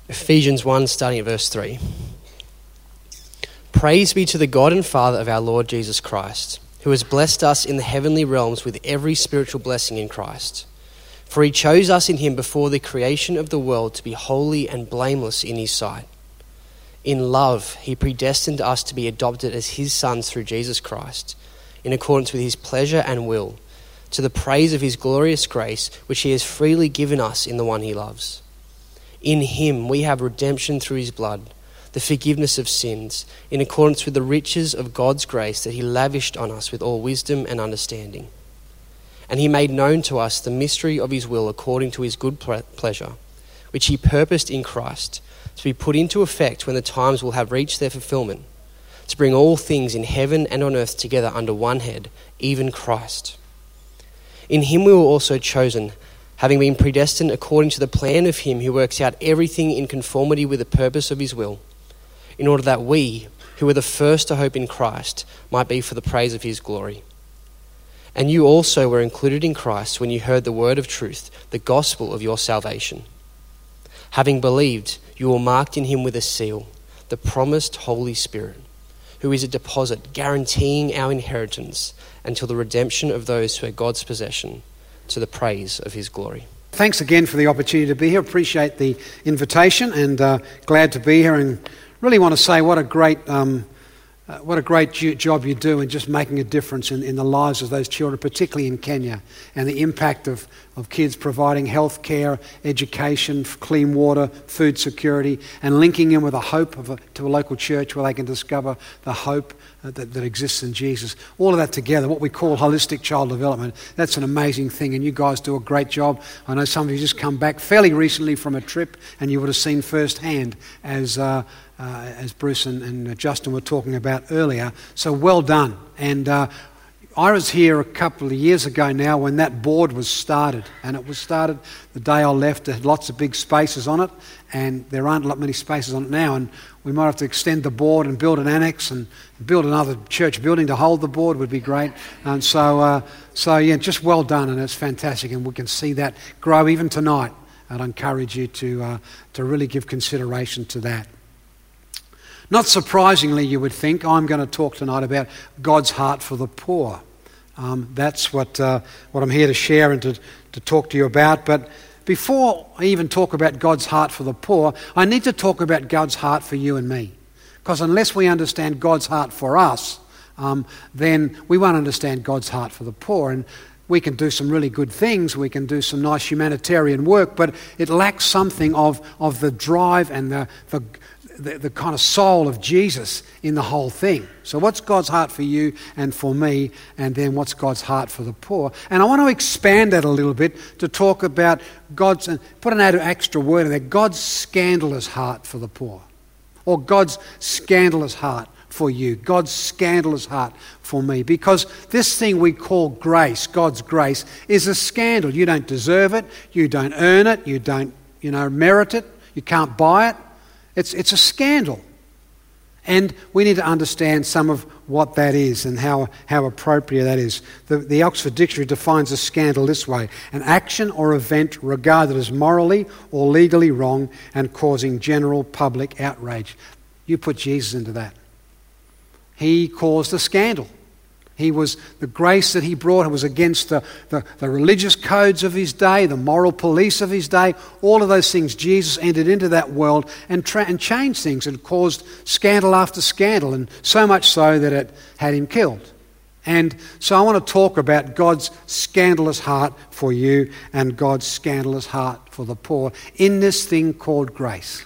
Ephesians 1, starting at verse 3. Praise be to the God and Father of our Lord Jesus Christ, who has blessed us in the heavenly realms with every spiritual blessing in Christ. For he chose us in him before the creation of the world to be holy and blameless in his sight. In love, he predestined us to be adopted as his sons through Jesus Christ, in accordance with his pleasure and will, to the praise of his glorious grace, which he has freely given us in the one he loves. In him we have redemption through his blood, the forgiveness of sins, in accordance with the riches of God's grace that he lavished on us with all wisdom and understanding. And he made known to us the mystery of his will according to his good pleasure, which he purposed in Christ, to be put into effect when the times will have reached their fulfillment, to bring all things in heaven and on earth together under one head, even Christ. In him we were also chosen, having been predestined according to the plan of him who works out everything in conformity with the purpose of his will, in order that we, who were the first to hope in Christ, might be for the praise of his glory. And you also were included in Christ when you heard the word of truth, the gospel of your salvation. Having believed, you were marked in him with a seal, the promised Holy Spirit, who is a deposit guaranteeing our inheritance until the redemption of those who are God's possession, to the praise of his glory. Thanks again for the opportunity to be here. Appreciate the invitation and glad to be here, and really want to say what a great job you do in just making a difference in the lives of those children, particularly in Kenya, and the impact of kids providing health care, education, clean water, food security, and linking in with a hope to a local church where they can discover the hope that exists in Jesus. All of that together, what we call holistic child development, that's an amazing thing, and you guys do a great job. I know some of you just come back fairly recently from a trip, and you would have seen firsthand as Bruce and Justin were talking about earlier. So well done. And I was here a couple of years ago now when that board was started, and it was started the day I left. It had lots of big spaces on it, and there aren't many spaces on it now, and we might have to extend the board and build an annex and build another church building to hold the board. Would be great. And so yeah, just well done, and it's fantastic, and we can see that grow even tonight. I'd encourage you to really give consideration to that. Not surprisingly, you would think, I'm going to talk tonight about God's heart for the poor. That's what I'm here to share and to talk to you about. But before I even talk about God's heart for the poor, I need to talk about God's heart for you and me. Because unless we understand God's heart for us, then we won't understand God's heart for the poor. And we can do some really good things, we can do some nice humanitarian work, but it lacks something of the drive and the kind of soul of Jesus in the whole thing. So what's God's heart for you and for me, and then what's God's heart for the poor? And I want to expand that a little bit to talk about God's, and put an extra word in there, God's scandalous heart for the poor, or God's scandalous heart for you, God's scandalous heart for me. Because this thing we call grace, God's grace, is a scandal. You don't deserve it, you don't earn it, you don't merit it, you can't buy it. It's a scandal. And we need to understand some of what that is and how appropriate that is. The Oxford Dictionary defines a scandal this way: an action or event regarded as morally or legally wrong and causing general public outrage. You put Jesus into that. He caused a scandal. The grace that he brought was against the religious codes of his day, the moral police of his day, all of those things. Jesus entered into that world and changed things and caused scandal after scandal, and so much so that it had him killed. And so I want to talk about God's scandalous heart for you and God's scandalous heart for the poor in this thing called grace.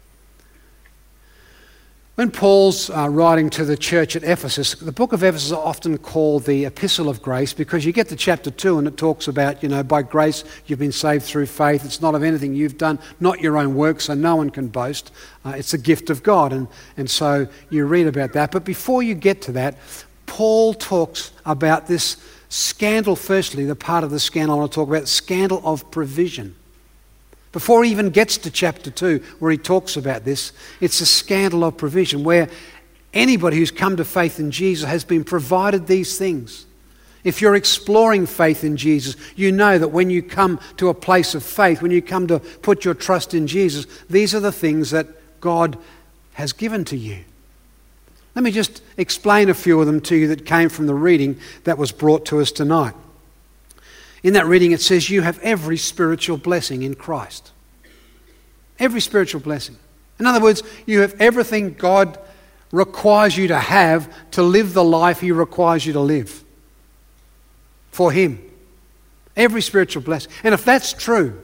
When Paul's writing to the church at Ephesus, the book of Ephesus is often called the Epistle of Grace, because you get to chapter 2 and it talks about, by grace you've been saved through faith. It's not of anything you've done, not your own work, so no one can boast. It's a gift of God, and so you read about that. But before you get to that, Paul talks about this scandal. Firstly, the part of the scandal I want to talk about, scandal of provision. Before he even gets to chapter 2, where he talks about this, it's a scandal of provision, where anybody who's come to faith in Jesus has been provided these things. If you're exploring faith in Jesus, you know that when you come to a place of faith, when you come to put your trust in Jesus, these are the things that God has given to you. Let me just explain a few of them to you that came from the reading that was brought to us tonight. In that reading it says you have every spiritual blessing in Christ. Every spiritual blessing. In other words, you have everything God requires you to have to live the life He requires you to live. For Him. Every spiritual blessing. And if that's true,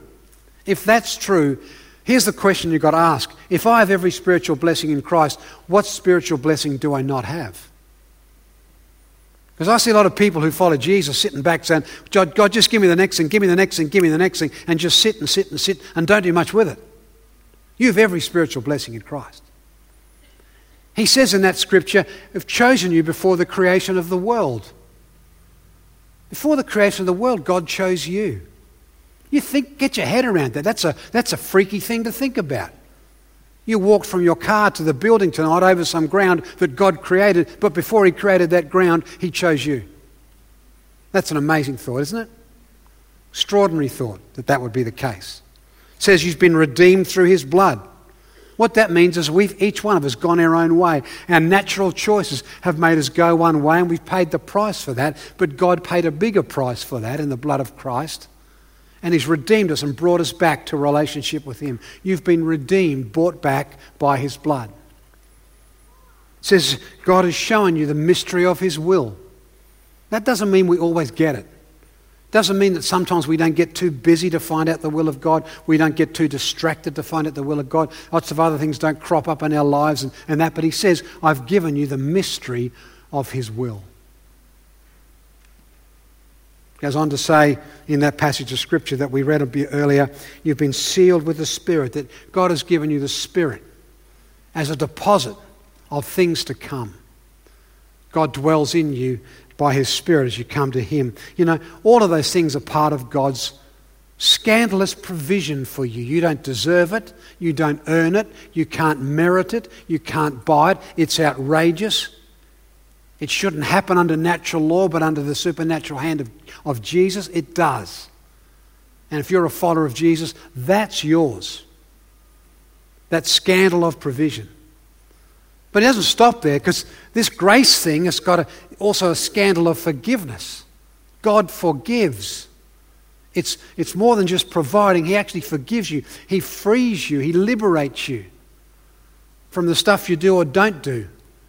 here's the question you've got to ask. If I have every spiritual blessing in Christ, what spiritual blessing do I not have? Because I see a lot of people who follow Jesus sitting back saying, God, just give me the next thing, give me the next thing, give me the next thing, and just sit and don't do much with it. You have every spiritual blessing in Christ. He says in that scripture, I've chosen you before the creation of the world. Before the creation of the world, God chose you. Get your head around that. That's a freaky thing to think about. You walked from your car to the building tonight over some ground that God created, but before He created that ground, He chose you. That's an amazing thought, isn't it? Extraordinary thought that would be the case. It says you've been redeemed through His blood. What that means is each one of us gone our own way. Our natural choices have made us go one way and we've paid the price for that, but God paid a bigger price for that in the blood of Christ. And He's redeemed us and brought us back to a relationship with Him. You've been redeemed, brought back by His blood. It says God has shown you the mystery of His will. That doesn't mean we always get it. Doesn't mean that sometimes we don't get too busy to find out the will of God. We don't get too distracted to find out the will of God. Lots of other things don't crop up in our lives and that. But He says, I've given you the mystery of His will. He goes on to say in that passage of Scripture that we read a bit earlier, you've been sealed with the Spirit, that God has given you the Spirit as a deposit of things to come. God dwells in you by His Spirit as you come to Him. You know, all of those things are part of God's scandalous provision for you. You don't deserve it. You don't earn it. You can't merit it. You can't buy it. It's outrageous. It shouldn't happen under natural law, but under the supernatural hand of Jesus, it does. And if you're a follower of Jesus, that's yours. That scandal of provision. But it doesn't stop there, because this grace thing has got also a scandal of forgiveness. God forgives. It's more than just providing. He actually forgives you. He frees you. He liberates you from the stuff you do or don't do,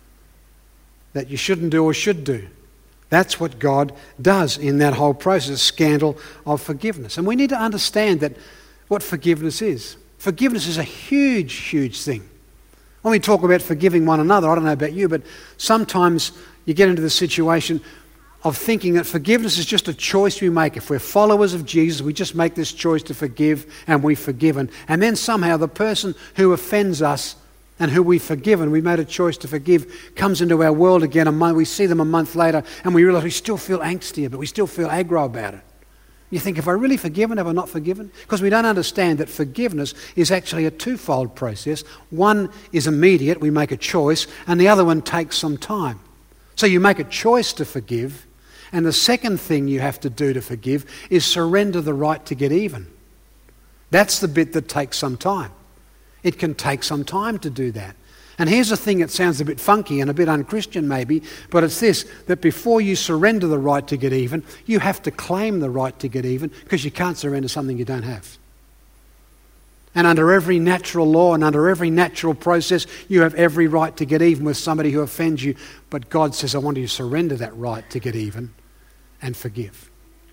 that you shouldn't do or should do. That's what God does in that whole process, scandal of forgiveness. And we need to understand that what forgiveness is. Forgiveness is a huge, huge thing. When we talk about forgiving one another, I don't know about you, but sometimes you get into the situation of thinking that forgiveness is just a choice we make. If we're followers of Jesus, we just make this choice to forgive and we've forgiven. And then somehow the person who offends us and who we've forgiven, we made a choice to forgive, comes into our world again. We see them a month later and we realise we still feel angsty, but we still feel aggro about it. You think, have I really forgiven? Have I not forgiven? Because we don't understand that forgiveness is actually a twofold process. One is immediate, we make a choice, and the other one takes some time. So you make a choice to forgive, and the second thing you have to do to forgive is surrender the right to get even. That's the bit that takes some time. It can take some time to do that. And here's the thing that sounds a bit funky and a bit unchristian maybe, but it's this, that before you surrender the right to get even, you have to claim the right to get even, because you can't surrender something you don't have. And under every natural law and under every natural process, you have every right to get even with somebody who offends you. But God says, I want you to surrender that right to get even and forgive.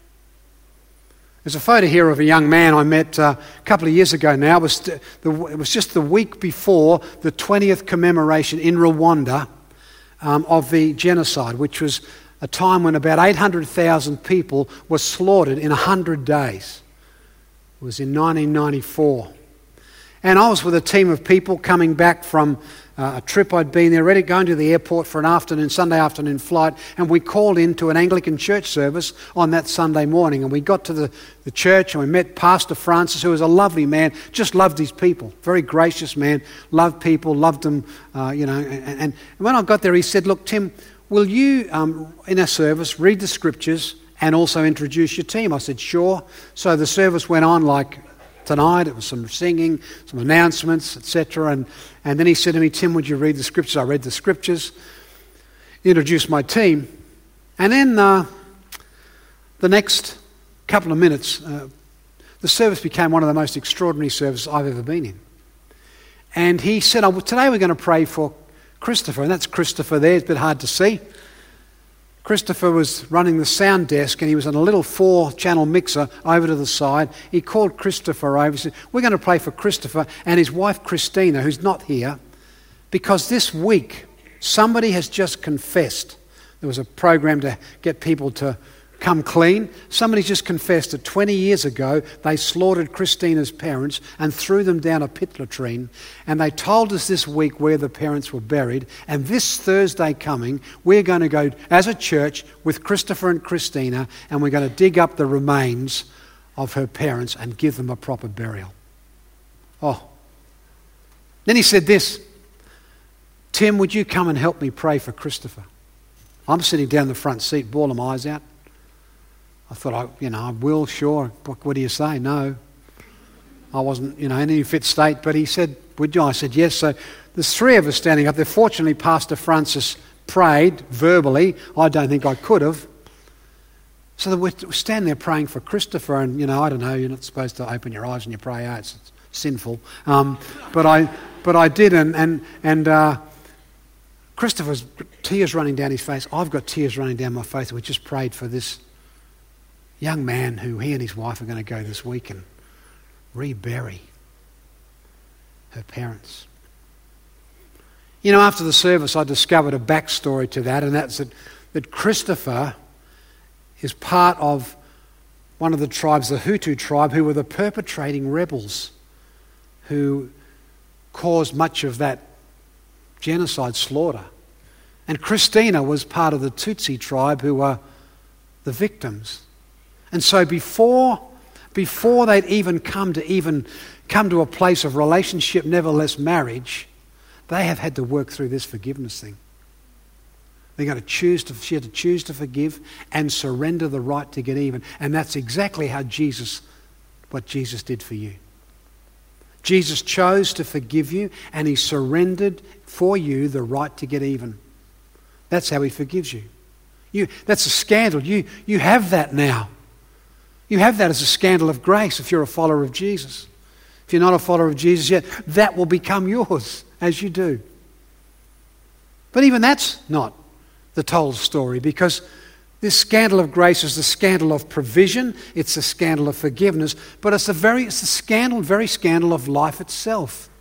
There's a photo here of a young man I met a couple of years ago now. It was just the week before the 20th commemoration in Rwanda of the genocide, which was a time when about 800,000 people were slaughtered in 100 days. It was in 1994. And I was with a team of people coming back from a trip I'd been there, ready going to the airport for an Sunday afternoon flight, and we called into an Anglican church service on that Sunday morning. And we got to the church and we met Pastor Francis, who was a lovely man, just loved his people, very gracious man, loved people, loved them, And when I got there, he said, look, Tim, will you, in our service, read the scriptures and also introduce your team? I said, sure. So the service went on like tonight. It was some singing, some announcements, etc. And then he said to me, Tim, would you read the scriptures? I read the scriptures, introduced my team. And then the next couple of minutes, the service became one of the most extraordinary services I've ever been in. And he said, oh, well, today we're going to pray for Christopher. And that's Christopher there. It's a bit hard to see. Christopher was running the sound desk, and he was on a little 4-channel mixer over to the side. He called Christopher over. He said, we're going to pray for Christopher and his wife Christina, who's not here, because this week somebody has just confessed. There was a program to get people to come clean. Somebody's just confessed that 20 years ago they slaughtered Christina's parents and threw them down a pit latrine, and they told us this week where the parents were buried, and this Thursday coming we're going to go as a church with Christopher and Christina, and we're going to dig up the remains of her parents and give them a proper burial. Oh. Then he said this, Tim, would you come and help me pray for Christopher? I'm sitting down in the front seat, bawling my eyes out. I thought, I will, sure. What do you say? No. I wasn't, in any fit state, but he said, would you? I said, yes. So there's 3 of us standing up there. Fortunately, Pastor Francis prayed verbally. I don't think I could have. So we're standing there praying for Christopher, and, I don't know, you're not supposed to open your eyes when you pray out. It's sinful. But I did, and Christopher's tears running down his face. I've got tears running down my face. We just prayed for this young man who he and his wife are going to go this week and rebury her parents. After the service I discovered a backstory to that, and that's that Christopher is part of one of the tribes, the Hutu tribe, who were the perpetrating rebels who caused much of that genocide slaughter. And Christina was part of the Tutsi tribe, who were the victims. And so before they'd even come to a place of relationship, nevertheless marriage, they have had to work through this forgiveness thing. She had to choose to forgive and surrender the right to get even. And that's exactly what Jesus did for you. Jesus chose to forgive you, and he surrendered for you the right to get even. That's how he forgives you. That's a scandal. You have that now. You have that as a scandal of grace if you're a follower of Jesus. If you're not a follower of Jesus yet, that will become yours as you do. But even that's not the total story, because this scandal of grace is the scandal of provision, it's the scandal of forgiveness, but it's the very scandal of life itself.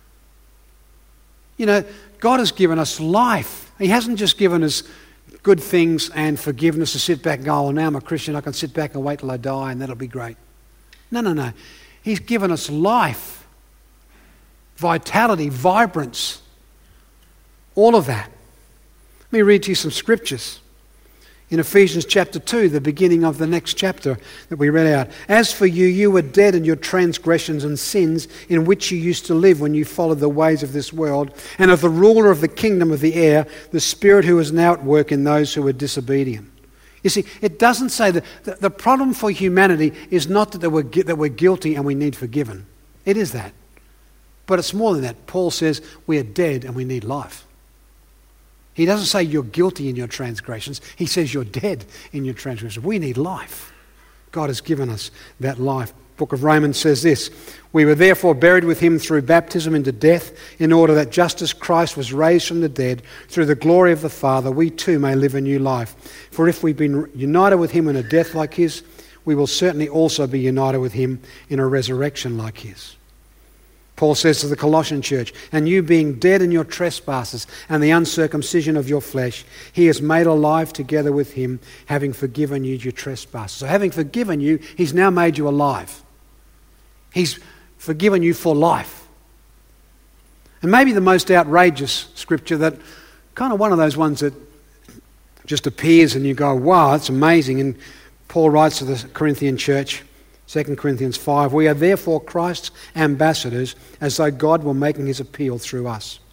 God has given us life. He hasn't just given us good things and forgiveness to sit back and go, oh, now I'm a Christian, I can sit back and wait till I die and that'll be great. No. He's given us life, vitality, vibrance, all of that. Let me read to you some scriptures. In Ephesians chapter 2, the beginning of the next chapter that we read out. As for you, you were dead in your transgressions and sins in which you used to live when you followed the ways of this world and of the ruler of the kingdom of the air, the spirit who is now at work in those who are disobedient. You see, it doesn't say that the problem for humanity is not that we're guilty and we need forgiven. It is that. But it's more than that. Paul says we are dead and we need life. He doesn't say you're guilty in your transgressions. He says you're dead in your transgressions. We need life. God has given us that life. Book of Romans says this, we were therefore buried with him through baptism into death, in order that just as Christ was raised from the dead through the glory of the Father, we too may live a new life. For if we've been united with him in a death like his, we will certainly also be united with him in a resurrection like his. Paul says to the Colossian church, and you being dead in your trespasses and the uncircumcision of your flesh, he has made alive together with him, having forgiven you your trespasses. So having forgiven you, he's now made you alive. He's forgiven you for life. And maybe the most outrageous scripture, that kind of one of those ones that just appears and you go, wow, that's amazing. And Paul writes to the Corinthian church, 2 Corinthians 5, we are therefore Christ's ambassadors, as though God were making his appeal through us.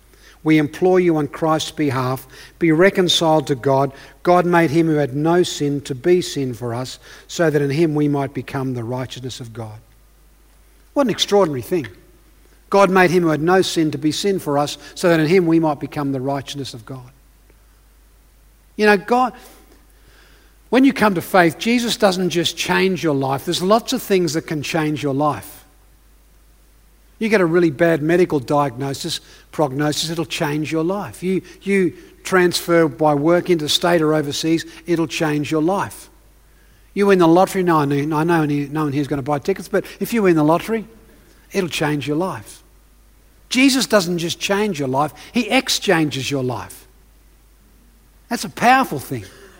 we implore you on Christ's behalf, be reconciled to God. God made him who had no sin to be sin for us, so that in him we might become the righteousness of God. What an extraordinary thing. God made him who had no sin to be sin for us, so that in him we might become the righteousness of God. You know, God, when you come to faith, Jesus doesn't just change your life. There's lots of things that can change your life. You get a really bad medical prognosis, it'll change your life. You transfer by work interstate or overseas, it'll change your life. You win the lottery, no one here is going to buy tickets, but if you win the lottery, it'll change your life. Jesus doesn't just change your life, he exchanges your life. That's a powerful thing.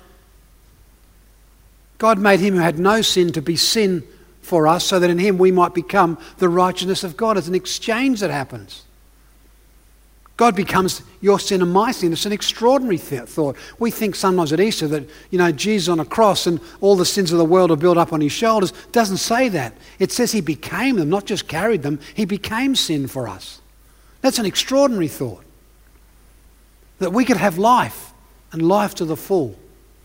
God made him who had no sin to be sin for us, so that in him we might become the righteousness of God. It's an exchange that happens. God becomes your sin and my sin. It's an extraordinary thought. We think sometimes at Easter that, Jesus on a cross and all the sins of the world are built up on his shoulders. It doesn't say that. It says he became them, not just carried them. He became sin for us. That's an extraordinary thought. That we could have life, and life to the full.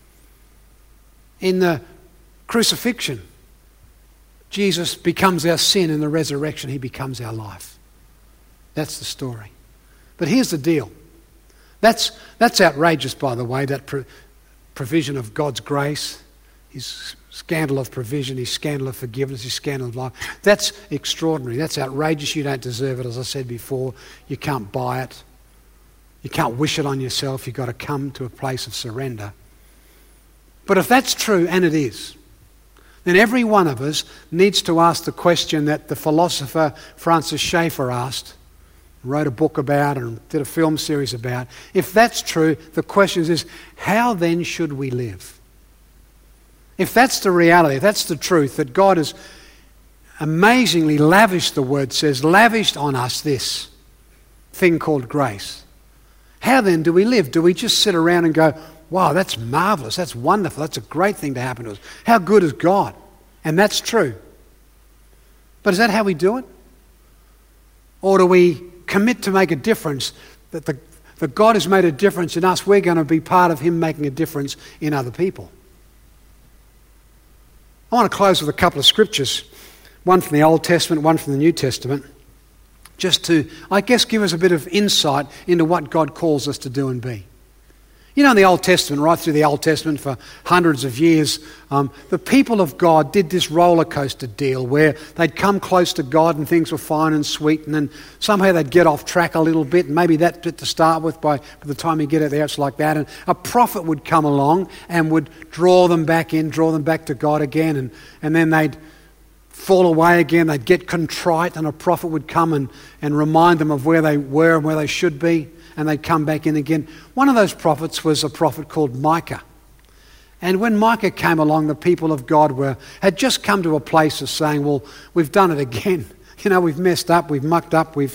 In the crucifixion, Jesus becomes our sin. In the resurrection, he becomes our life. That's the story. But here's the deal. That's outrageous, by the way, that provision of God's grace, his scandal of provision, his scandal of forgiveness, his scandal of life. That's extraordinary. That's outrageous. You don't deserve it, as I said before. You can't buy it. You can't wish it on yourself. You've got to come to a place of surrender. But if that's true, and it is, then every one of us needs to ask the question that the philosopher Francis Schaeffer asked, wrote a book about and did a film series about. If that's true, the question is, how then should we live? If that's the reality, if that's the truth, that God has amazingly lavished, the word says, lavished on us this thing called grace, how then do we live? Do we just sit around and go, wow, that's marvellous, that's wonderful, that's a great thing to happen to us. How good is God? And that's true. But is that how we do it? Or do we commit to make a difference, that God has made a difference in us, we're going to be part of him making a difference in other people? I want to close with a couple of scriptures, one from the Old Testament, one from the New Testament, just to, I guess, give us a bit of insight into what God calls us to do and be. In the Old Testament, right through the Old Testament for hundreds of years, the people of God did this roller coaster deal where they'd come close to God and things were fine and sweet, and then somehow they'd get off track a little bit, and maybe that's it to start with. By the time you get it there, it's like that. And a prophet would come along and would draw them back in, draw them back to God again, and then they'd fall away again, they'd get contrite, and a prophet would come and remind them of where they were and where they should be. And they'd come back in again. One of those prophets was a prophet called Micah. And when Micah came along, the people of God had just come to a place of saying, well, we've done it again. We've messed up, we've mucked up, we've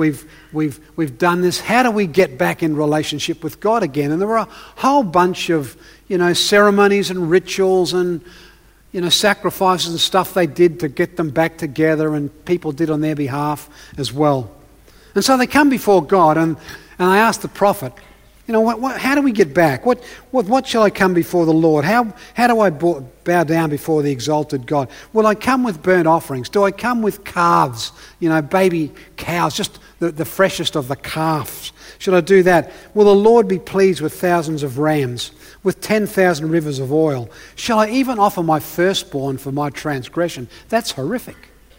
done this. How do we get back in relationship with God again? And there were a whole bunch of, ceremonies and rituals and, sacrifices and stuff they did to get them back together, and people did on their behalf as well. And so they come before God, and I asked the prophet, how do we get back? What shall I come before the Lord? How do I bow down before the exalted God? Will I come with burnt offerings? Do I come with calves, baby cows, just the freshest of the calves? Should I do that? Will the Lord be pleased with thousands of rams, with 10,000 rivers of oil? Shall I even offer my firstborn for my transgression? That's horrific.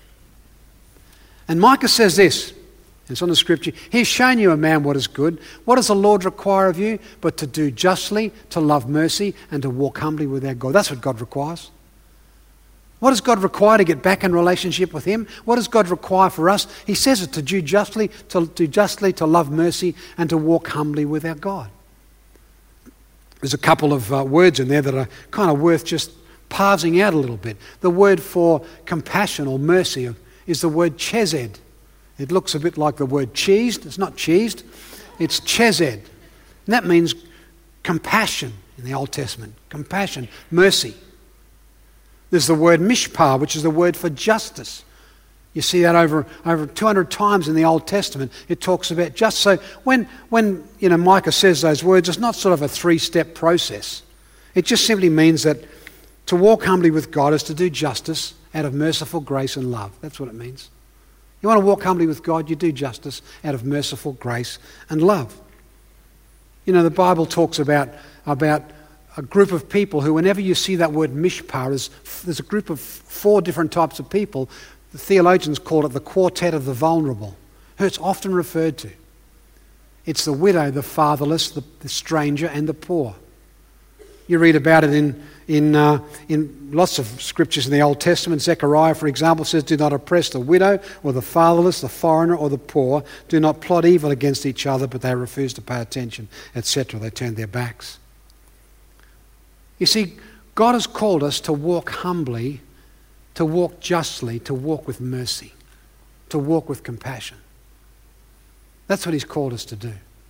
And Micah says this. It's on the scripture. He's shown you, a man, what is good. What does the Lord require of you? But to do justly, to love mercy, and to walk humbly with our God. That's what God requires. What does God require to get back in relationship with him? What does God require for us? He says it, to do justly, to love mercy, and to walk humbly with our God. There's a couple of words in there that are kind of worth just parsing out a little bit. The word for compassion or mercy is the word chesed. It looks a bit like the word cheesed. It's not cheesed. It's chesed. And that means compassion in the Old Testament. Compassion, mercy. There's the word mishpah, which is the word for justice. You see that over 200 times in the Old Testament. It talks about just so when Micah says those words, it's not sort of a three-step process. It just simply means that to walk humbly with God is to do justice out of merciful grace and love. That's what it means. You want to walk humbly with God, you do justice out of merciful grace and love. The Bible talks about a group of people who, whenever you see that word mishpah, there's a group of 4 different types of people. The theologians call it the quartet of the vulnerable, who it's often referred to. It's the widow, the fatherless, the stranger, and the poor. You read about it in lots of scriptures in the Old Testament. Zechariah, for example, says, "Do not oppress the widow or the fatherless, the foreigner or the poor. Do not plot evil against each other," but they refuse to pay attention, etc. They turn their backs. You see, God has called us to walk humbly, to walk justly, to walk with mercy, to walk with compassion. That's what He's called us to do.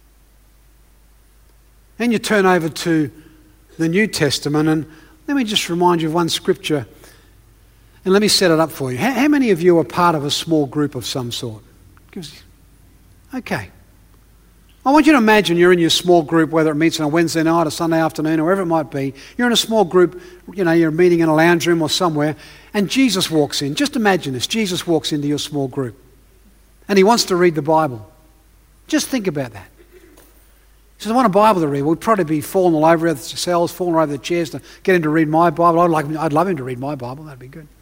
And you turn over to the New Testament, and let me just remind you of one scripture, and let me set it up for you. How many of you are part of a small group of some sort? Okay. I want you to imagine you're in your small group, whether it meets on a Wednesday night or Sunday afternoon or wherever it might be. You're in a small group, you're meeting in a lounge room or somewhere, and Jesus walks in. Just imagine this. Jesus walks into your small group, and He wants to read the Bible. Just think about that. He says, "I want a Bible to read." We'd probably be falling all over ourselves, falling all over the chairs to get him to read my Bible. I'd love him to read my Bible. That'd be good.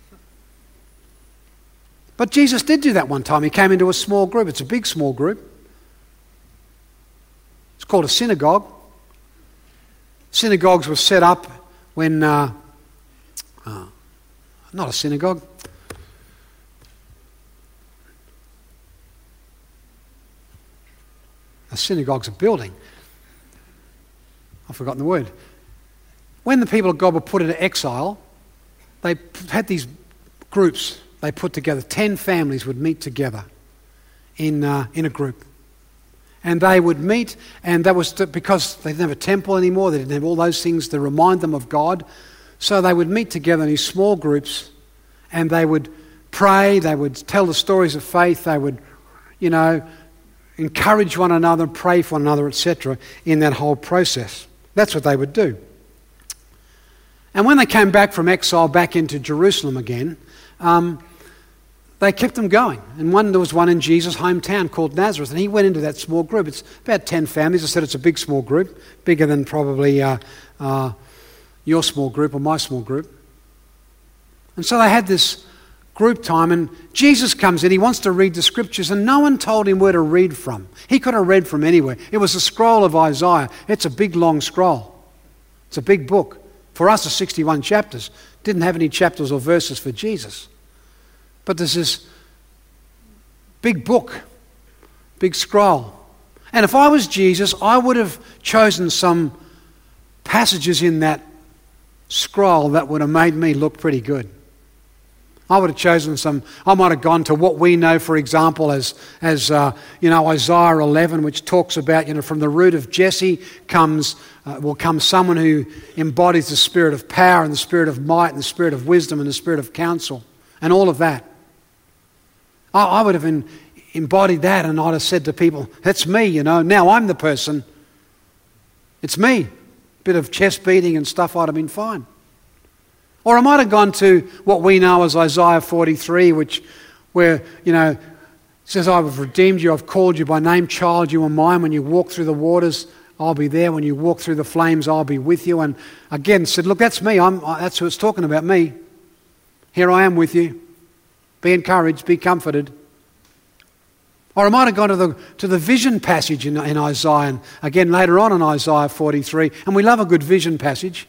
But Jesus did do that one time. He came into a small group. It's a big small group. It's called a synagogue. Synagogues were set up when, not a synagogue. A synagogue's a building. I've forgotten the word. When the people of God were put into exile, they had these groups they put together. 10 families would meet together in a group. And they would meet, and that was because they didn't have a temple anymore, they didn't have all those things to remind them of God. So they would meet together in these small groups, and they would pray, they would tell the stories of faith, they would, encourage one another, pray for one another, etc. in that whole process. That's what they would do. And when they came back from exile back into Jerusalem again, they kept them going. And there was one in Jesus' hometown called Nazareth, and he went into that small group. It's about 10 families. I said it's a big small group, bigger than probably your small group or my small group. And so they had this group time, and Jesus comes in. He wants to read the scriptures, and no one told him where to read from. He could have read from anywhere. It was a scroll of Isaiah. It's a big, long scroll. It's a big book. For us, it's 61 chapters. Didn't have any chapters or verses for Jesus. But there's this big book, big scroll. And if I was Jesus, I would have chosen some passages in that scroll that would have made me look pretty good. I would have chosen I might have gone to what we know, for example, as Isaiah 11, which talks about, from the root of Jesse will come someone who embodies the spirit of power and the spirit of might and the spirit of wisdom and the spirit of counsel and all of that. I would have embodied that, and I'd have said to people, that's me, now I'm the person. It's me. Bit of chest beating and stuff, I'd have been fine. Or I might have gone to what we know as Isaiah 43, where it says, I have redeemed you, I've called you by name, child, you are mine. When you walk through the waters, I'll be there. When you walk through the flames, I'll be with you. And again said, look, that's me. That's who it's talking about, me. Here I am with you. Be encouraged, be comforted. Or I might have gone to the vision passage in Isaiah, and again later on in Isaiah 43, and we love a good vision passage.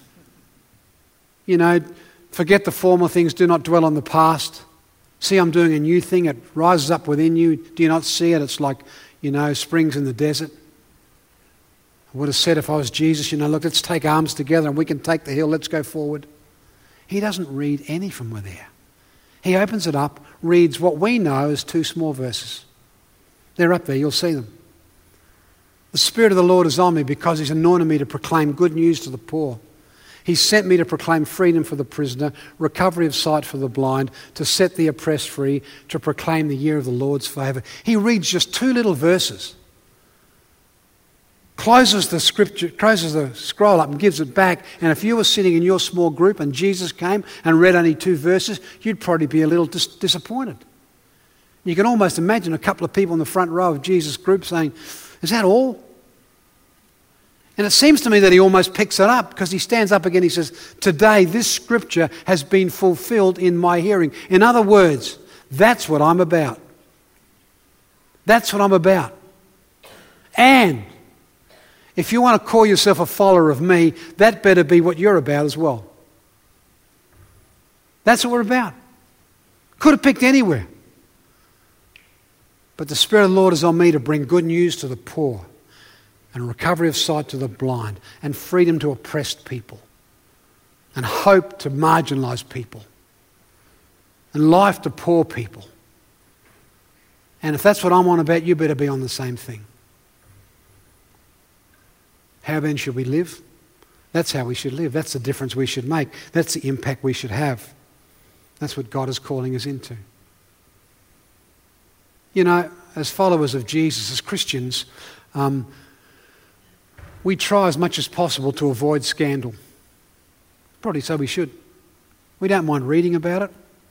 Forget the former things, do not dwell on the past. See, I'm doing a new thing, it rises up within you. Do you not see it? It's like, springs in the desert. I would have said if I was Jesus, look, let's take arms together and we can take the hill, let's go forward. He doesn't read any from there. He opens it up, reads what we know as 2 small verses. They're up there, you'll see them. The Spirit of the Lord is on me because He's anointed me to proclaim good news to the poor. He sent me to proclaim freedom for the prisoner, recovery of sight for the blind, to set the oppressed free, to proclaim the year of the Lord's favour. He reads just 2 little verses, closes the scroll up and gives it back. And if you were sitting in your small group and Jesus came and read only 2 verses, you'd probably be a little disappointed. You can almost imagine a couple of people in the front row of Jesus' group saying, "Is that all?" And it seems to me that he almost picks it up, because he stands up again. He says, "Today this scripture has been fulfilled in my hearing." In other words, that's what I'm about. That's what I'm about. And if you want to call yourself a follower of me, that better be what you're about as well. That's what we're about. Could have picked anywhere. But the Spirit of the Lord is on me to bring good news to the poor, and recovery of sight to the blind, and freedom to oppressed people, and hope to marginalised people, and life to poor people. And if that's what I'm on about, you better be on the same thing. How then should we live? That's how we should live. That's the difference we should make. That's the impact we should have. That's what God is calling us into. You know, as followers of Jesus, as Christians, we try as much as possible to avoid scandal. Probably so we should. We don't mind reading about it,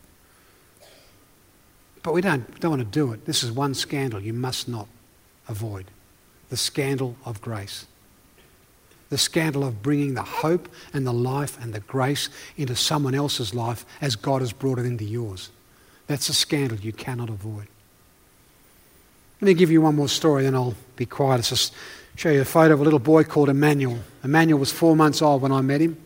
but we don't want to do it. This is one scandal you must not avoid. The scandal of grace. The scandal of bringing the hope and the life and the grace into someone else's life as God has brought it into yours. That's a scandal you cannot avoid. Let me give you one more story, then I'll be quiet. It's just show you a photo of a little boy called Emmanuel. Emmanuel was 4 months old when I met him.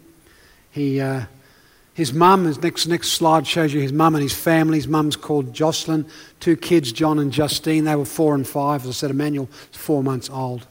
His mum, next slide shows you his mum and his family. His mum's called Jocelyn. 2 kids, John and Justine. They were 4 and 5. As I said, Emmanuel was 4 months old.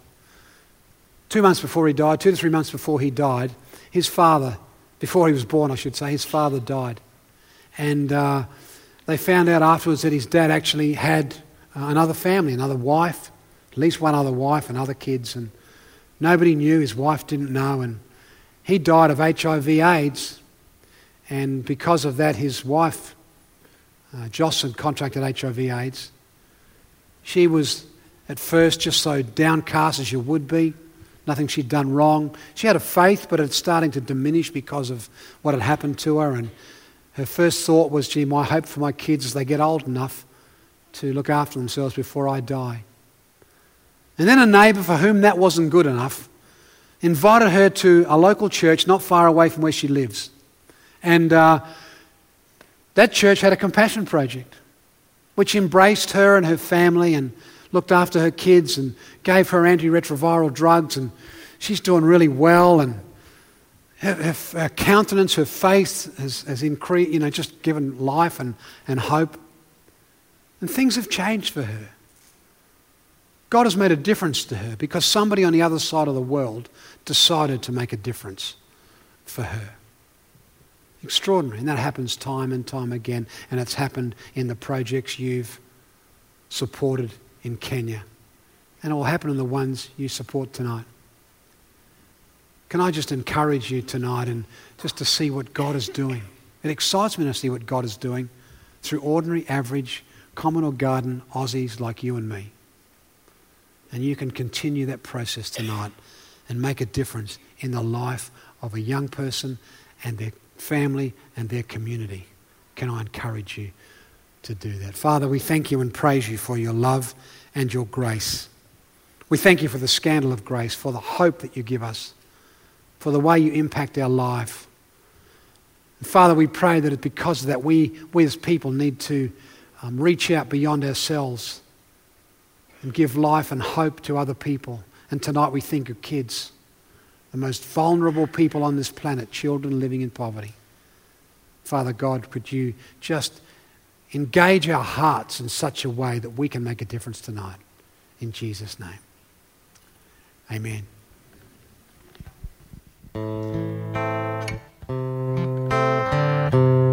2 months before he died, 2 to 3 months before he died, his father, before he was born I should say, his father died. And they found out afterwards that his dad actually had another family, another wife, at least one other wife and other kids, and nobody knew. His wife didn't know, and he died of HIV/AIDS, and because of that his wife, Jocelyn, contracted HIV/AIDS. She was at first just so downcast as you would be, nothing she'd done wrong. She had a faith, but it's starting to diminish because of what had happened to her, and her first thought was, gee, my hope for my kids as they get old enough to look after themselves before I die. And then a neighbour for whom that wasn't good enough invited her to a local church not far away from where she lives. And that church had a compassion project which embraced her and her family and looked after her kids and gave her antiretroviral drugs, and she's doing really well, and her countenance, her faith has increased, just given life and hope. And things have changed for her. God has made a difference to her because somebody on the other side of the world decided to make a difference for her. Extraordinary. And that happens time and time again. And it's happened in the projects you've supported in Kenya. And it will happen in the ones you support tonight. Can I just encourage you tonight and just to see what God is doing? It excites me to see what God is doing through ordinary, average, common or garden Aussies like you and me. And you can continue that process tonight and make a difference in the life of a young person and their family and their community. Can I encourage you to do that? Father, we thank you and praise you for your love and your grace. We thank you for the scandal of grace, for the hope that you give us, for the way you impact our life. And Father, we pray that it's because of that we as people need to reach out beyond ourselves and give life and hope to other people. And tonight we think of kids, the most vulnerable people on this planet, children living in poverty. Father God, could you just engage our hearts in such a way that we can make a difference tonight. In Jesus' name. Amen.